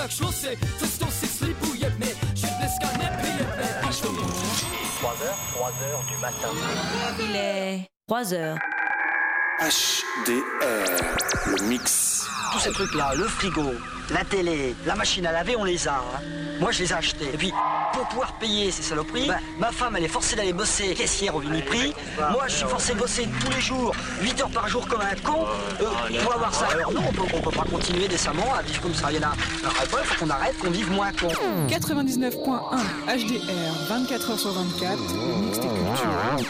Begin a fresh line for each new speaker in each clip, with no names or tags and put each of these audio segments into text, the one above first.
Schlussé, verstoß ich sleep ou yep, mais je ne scanne pas, je
3h du matin.
Il est 3h.
HDR, le mix.
Tous ces trucs-là, le frigo, la télé, la machine à laver, on les a. Hein. Moi, je les ai achetés. Et puis, pour pouvoir payer ces saloperies, ma femme, elle est forcée d'aller bosser caissière au Uniprix. Moi, je suis forcé de bosser tous les jours, 8 heures par jour comme un con, pour avoir ça. Alors non, on peut pas continuer décemment à vivre comme ça. Il y en a un peu, il faut qu'on arrête, qu'on vive moins con.
99.1 HDR, 24h sur 24, le mix des cultures.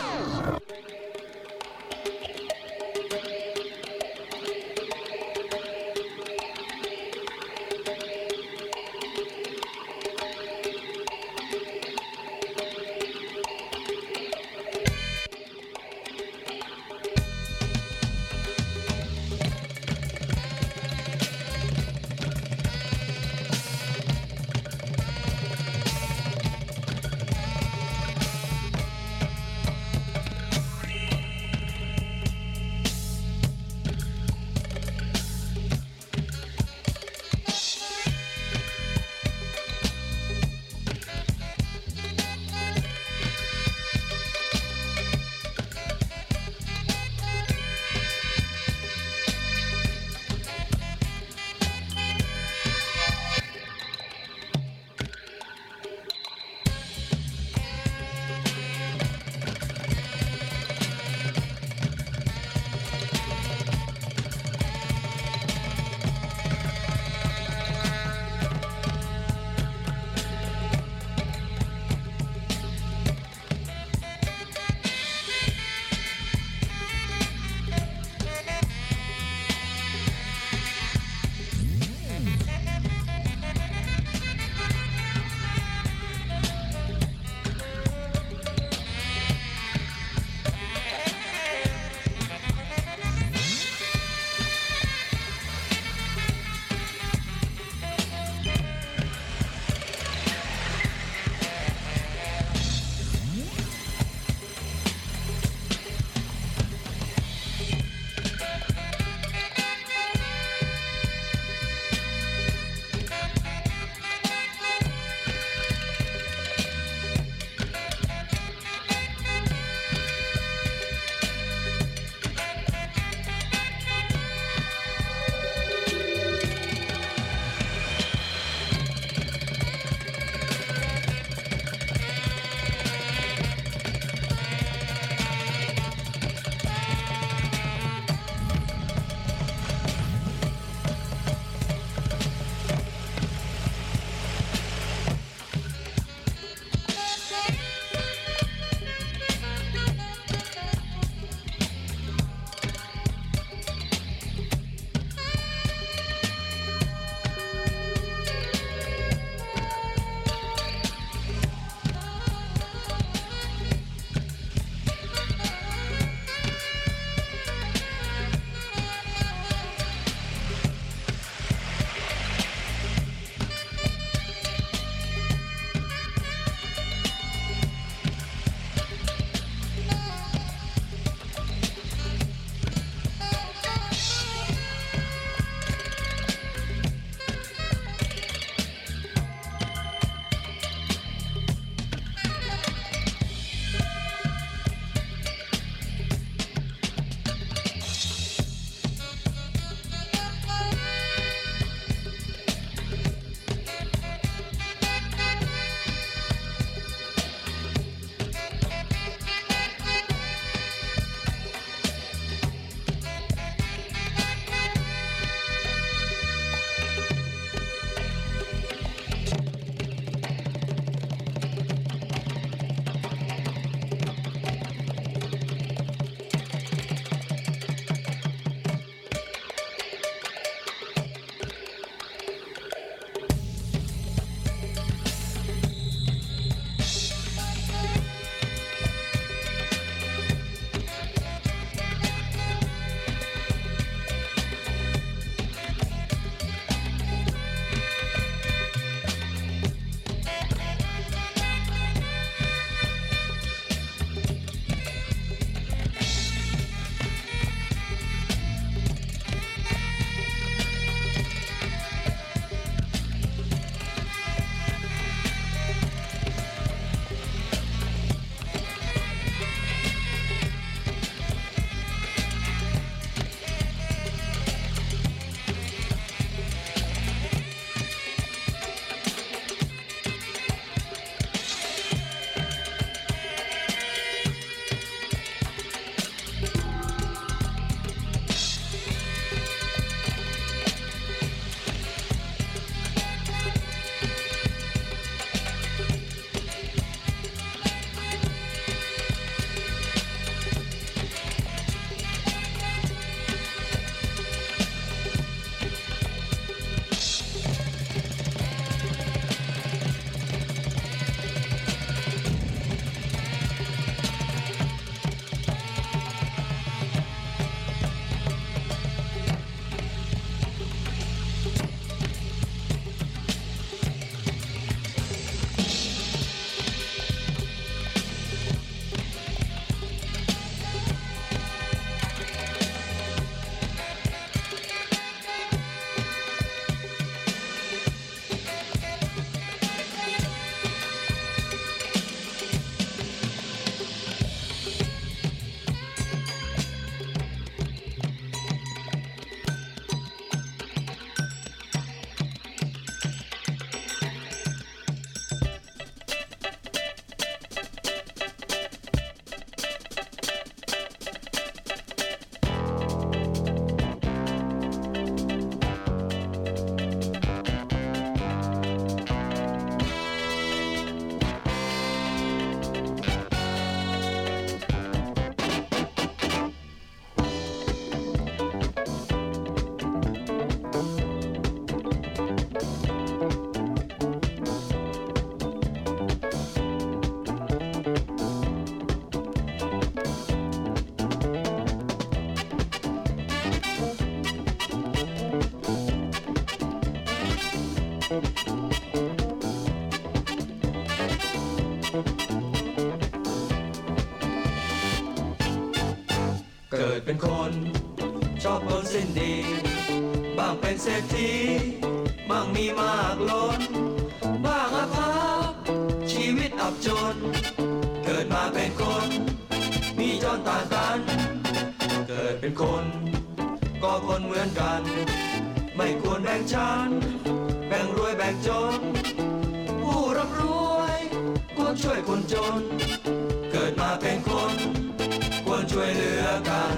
เกิดเป็นคนชอบคนสิ้นดีบ้างเป็นเศรษฐีบ้างมีมากล้นบ้างอภัพชีวิตอับจนเกิดมาเป็นคนมีจนต่างกันเกิดเป็นคนก็คนเหมือนกันไม่ควรแบ่งชั้นแบ่งรวยแบ่งจนผู้ร่ำรวยควรช่วยคนจนเกิดมาเป็นคนควรช่วยเหลือกัน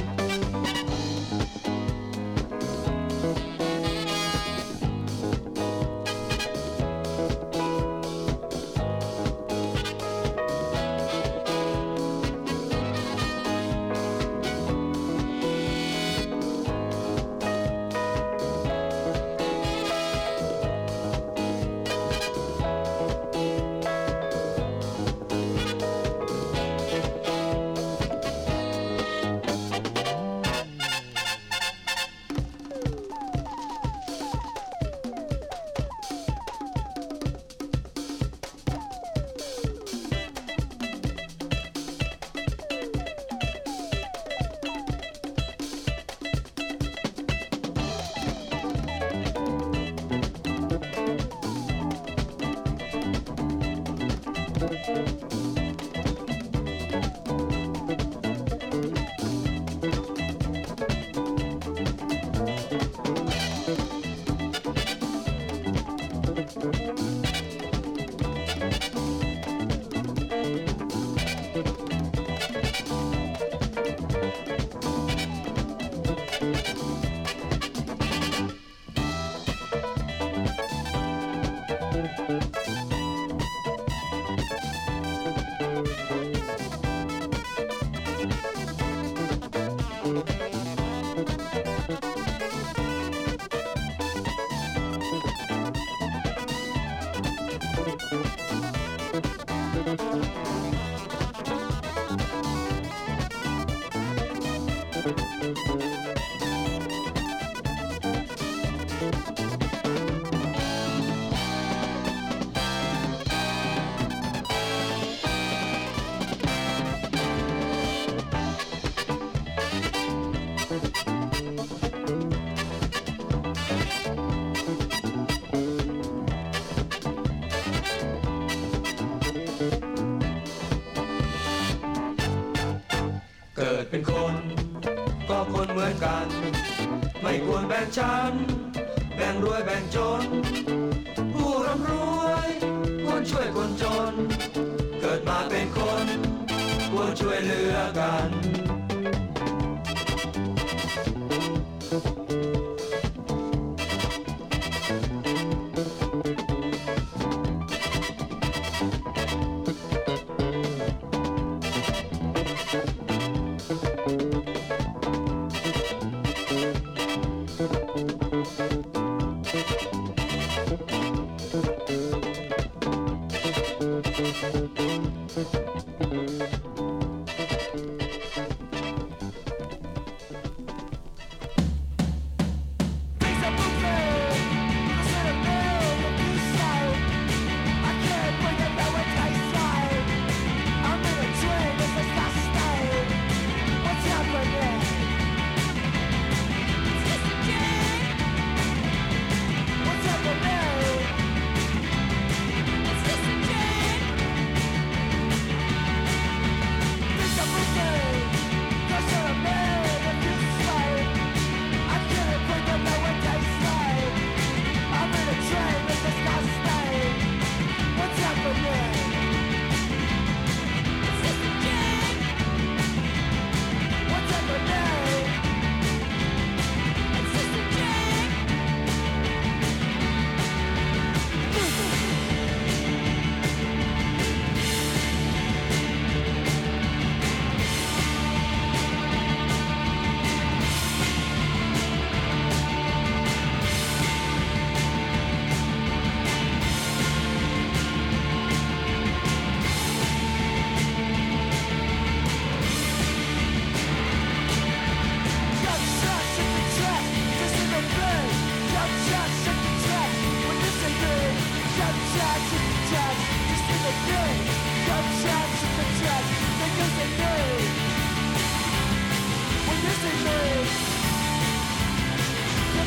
เกิดเป็นคนก็คนเหมือนกันไม่ควรแบ่งชั้นแบ่งรวยแบ่งจนผู้ร่ำรวยควรช่วยคนจนเกิดมาเป็นคนควรช่วยเหลือกัน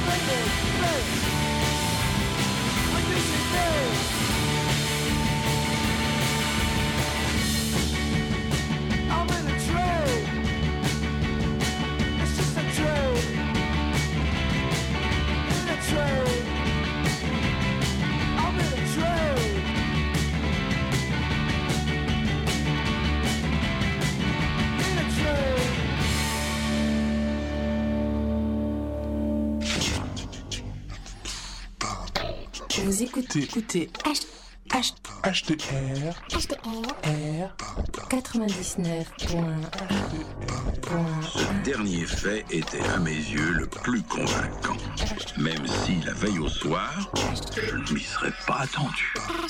Vous écoutez HDR 99.1.
Ce dernier fait était à mes yeux le plus convaincant. Même si la veille au soir, je ne m'y serais pas attendu.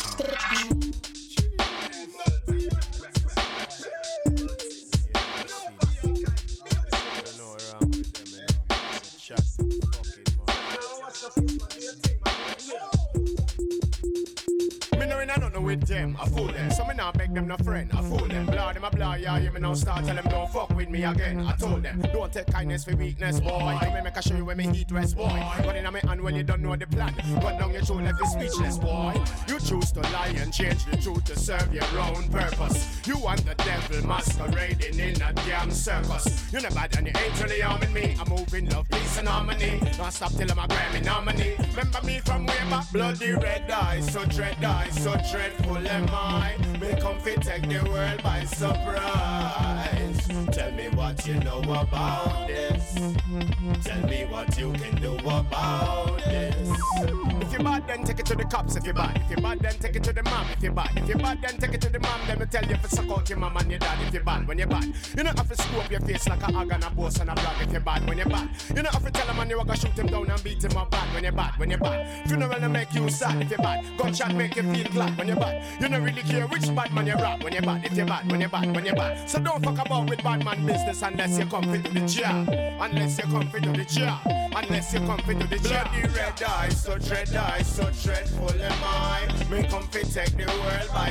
With them, I fool them. So me now beg them no friend, I fool them. Blah them a blah, yeah, you me now start tell them don't fuck with me again. I told them, don't take kindness for weakness, boy. Let me make a show you when me heat rest, boy. Gun in a me hand when you don't know the plan. Gun down your show left you speechless, boy. You choose to lie and change the truth to serve your own purpose. You want the devil masquerading in a damn circus. You never done, you ain't really harming me. I'm moving love, peace and harmony. Don't stop till I'm a Grammy nominee. Remember me from way back, bloody red eyes, so dread eyes, so dreadful am I. Me come fit take the world by surprise. Tell me what you know about this. Tell me what you can do about this. If you're bad, then take it to the cops. If you're bad, then take it to the mom. If you're bad, then take it to the mom. Let me tell you if you suck out your mom and your dad. If you're bad, when you're bad, you don't have to screw up your face like a hog and a boss and a brag. If you're bad, when you're bad, you don't have to tell a man you are gonna shoot him down and beat him up bad. When you're bad, funeral to make you sad. If you're bad, gunshot make you feel glad. When you're bad, you don't really care which bad man you rob. When you're bad, if you're bad, when you're bad. So don't fuck about with bad man business unless you come fit to the job. Unless you come fit to the job. Unless you come fit to the job. Bloody red eyes, so dreadful am I. Me come fit take the world by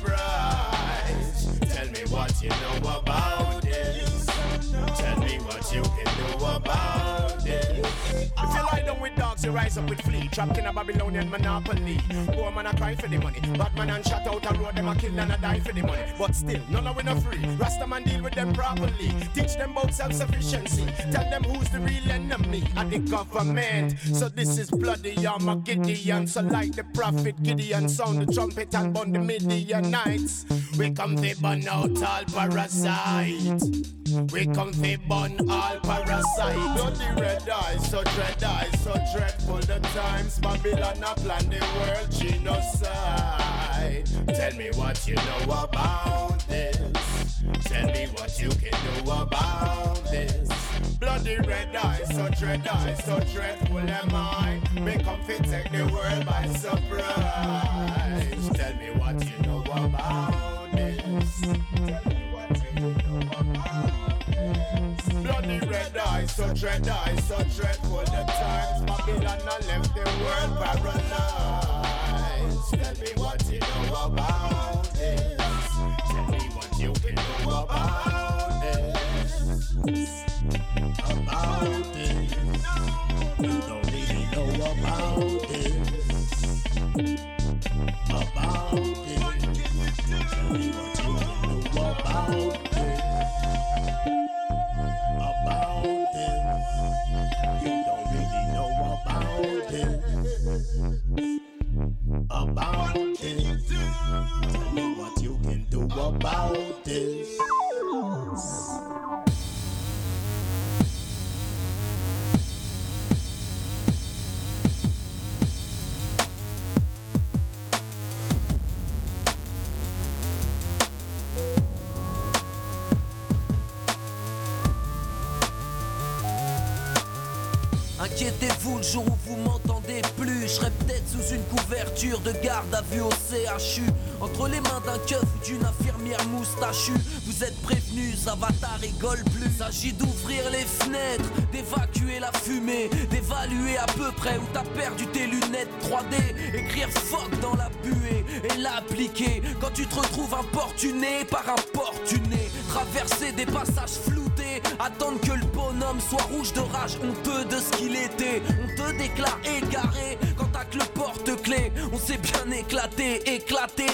surprise. Tell me what you know about this. Tell me what you can do about this. If you lie down with dogs, you rise up with flea. Trapped in a Babylonian monopoly. Poor man a cry for the money. Bad man and shot out a road, them a kill and a die for the money. But still, none of we no free. Rasta man deal with them properly. Teach them about self-sufficiency. Tell them who's the real enemy and the government. So this is bloody Armageddon. So like the prophet Gideon, sound the trumpet and burn the Midianites. We come to burn out all parasite. We come to burn all parasite. Bloody red eyes, so dreadful the times. Babylon a plan the world genocide. Tell me what you know about this. Tell me what you can do about this. Bloody red eyes, so dreadful am I. Me come fit take the world by surprise. Tell me what you know about this. Tell me what you know about this. Bloody red eyes, so dreadful the times. Babylon a left the world paralyzed. Tell me what you know about this. Tell me what you can do about this. About this. You don't really know about this. About this. Tell me what you can do about this. About this. You don't really know about this. About this. Tell me what you can do about this.
Inquiétez-vous, le jour où vous m'entendez plus, je serai peut-être sous une couverture de garde à vue au CHU, entre les mains d'un keuf ou d'une infirmière moustachue. Vous êtes prévenus, ça va, ta rigole plus. S'agit d'ouvrir les fenêtres, d'évacuer la fumée, d'évaluer à peu près où t'as perdu tes lunettes 3D, écrire fuck dans la buée et l'appliquer quand tu te retrouves importuné par importuné, traverser des passages floutés Attendre que le bonhomme soit rouge de rage, honteux de ce qu'il était. On te déclare égaré quand t'as que le porte-clés. On s'est bien éclaté, éclaté.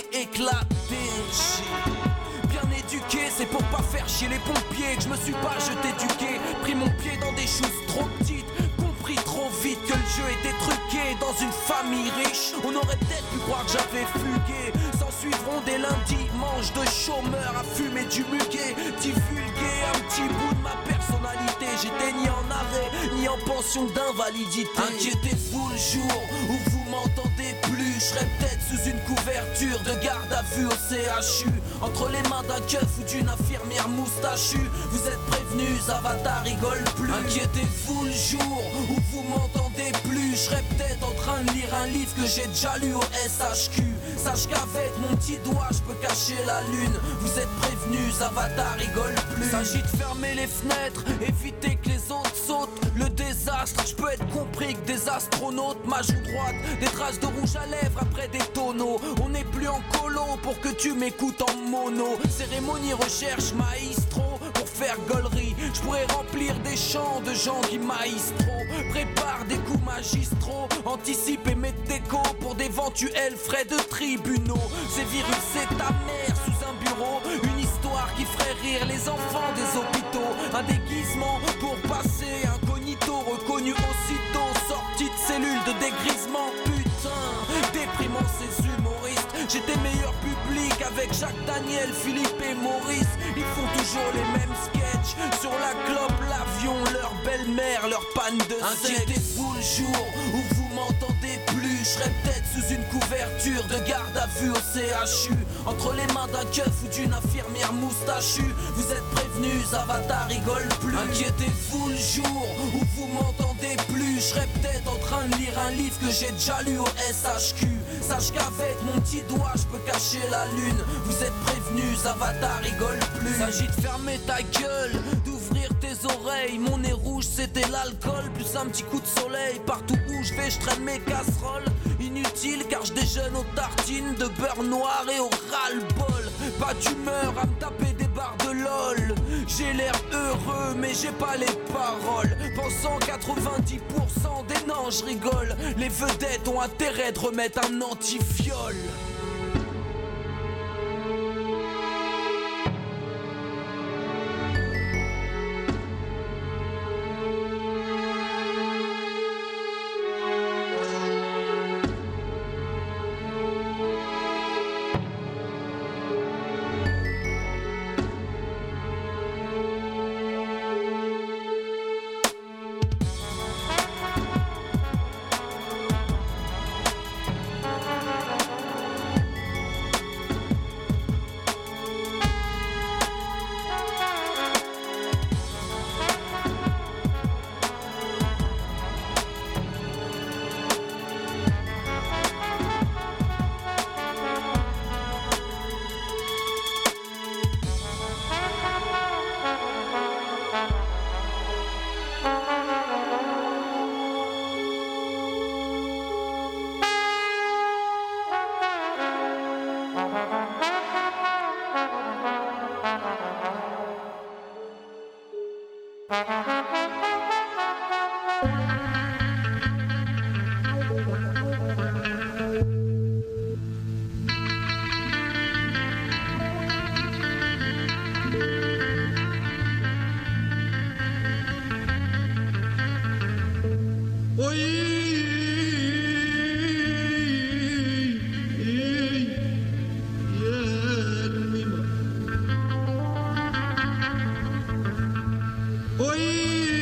Bien éduqué, c'est pour pas faire chier les pompiers que je me suis pas jeté du quai. Pris mon pied dans des choses trop petites, compris trop vite que le jeu était truqué. Dans une famille riche, on aurait peut-être pu croire que j'avais fugué. S'en suivront des lundis, manches de chômeurs à fumer du muguet. Divulguer un petit bout de ma personnalité. J'étais ni en arrêt, ni en pension d'invalidité. Inquiétez-vous le jour où vous m'entendez plus. Je serais peut-être sous une couverture de garde à vue au CHU. Entre les mains d'un keuf ou d'une infirmière moustachue. Vous êtes prévenus, Avatar rigole plus. Inquiétez-vous le jour où vous m'entendez plus. Je serais peut-être en train de lire un livre que j'ai déjà lu au SHQ. Sache qu'avec mon petit doigt je peux cacher la lune. Vous êtes prévenus, Avatar rigole plus. S'agit de fermer les fenêtres, éviter que les autres sautent. Le désastre, je peux être compris que des astronautes. Ma joue droite, des traces de rouge à lèvres après des tonneaux. On n'est plus en colo pour que tu m'écoutes en mono. Cérémonie, recherche, maestro. Pour faire gaulerie, je pourrais remplir des champs de gens qui maestro. Prépare des coups magistraux, anticipe et mets déco pour d'éventuels frais de tribunaux. Ces virus, c'est ta mère sous un bureau. Une histoire qui ferait rire les enfants des hôpitaux. Un déguisement pour passer incognito, reconnu aussitôt. Sorti de cellules de dégrisement, putain, déprimant ces humoristes. J'étais meilleur public avec Jacques Daniel, Philippe et Maurice. Ils font toujours les mêmes sketchs. Sur la clope, l'avion, leur belle-mère, leur panne de sexe. Inquiétez-vous le jour où vous m'entendez plus. Je serais peut-être sous une couverture de garde à vue au CHU. Entre les mains d'un keuf ou d'une infirmière moustachue. Vous êtes prévenus, Avatar rigole plus. Inquiétez-vous le jour où vous m'entendez plus. Je serais peut-être en train de lire un livre que j'ai déjà lu au SHQ. Sache qu'avec mon petit doigt je peux cacher la lune. Vous êtes prévenus, Avatar rigole plus. S'agit de fermer ta gueule, d'ouvrir tes oreilles. Mon nez rouge c'était l'alcool, plus un petit coup de soleil. Partout où je vais je traîne mes casseroles. Inutile car je déjeune aux tartines de beurre noir et au ras-le-bol. Pas d'humeur à me taper des barres de LOL. J'ai l'air heureux mais j'ai pas les paroles. Pensant 90% des non je rigole. Les vedettes ont intérêt de remettre un anti-viol.
Oi!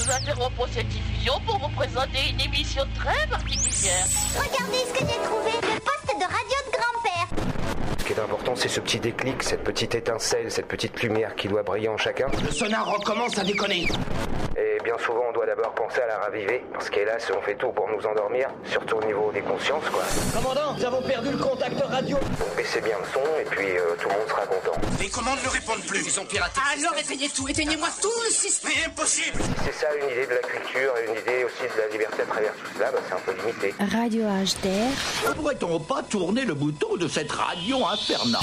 Nous interrompons cette diffusion pour vous présenter une émission très particulière.
Regardez ce que j'ai trouvé, le poste de radio de grand-père.
Ce qui est important, c'est ce petit déclic, cette petite étincelle, cette petite lumière qui doit briller en chacun.
Le sonar recommence à déconner.
Et bien souvent, on doit d'abord penser à la raviver, parce qu'hélas, on fait tout pour nous endormir, surtout au niveau des consciences, quoi.
Commandant, nous avons perdu le contact radio.
Donc baissez bien le son, et puis tout le monde sera content.
Les commandes ne répondent plus, ils ont piraté.
Alors éteignez tout, éteignez-moi tout le système.
Mais impossible.
C'est ça une idée de la culture, et une idée aussi de la liberté à travers tout cela, c'est un peu limité.
Radio HDR.
Ne pourrait-on pas tourner le bouton de cette radio infernale?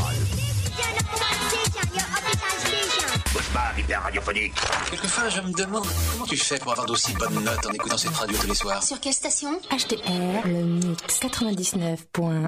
Bosman, hyper radiophonique.
Quelquefois, je me demande comment tu fais pour avoir d'aussi bonnes notes en écoutant cette radio tous les soirs.
Sur quelle station? HDR, le mix 99.1.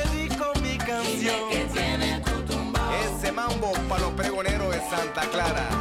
Santa Clara.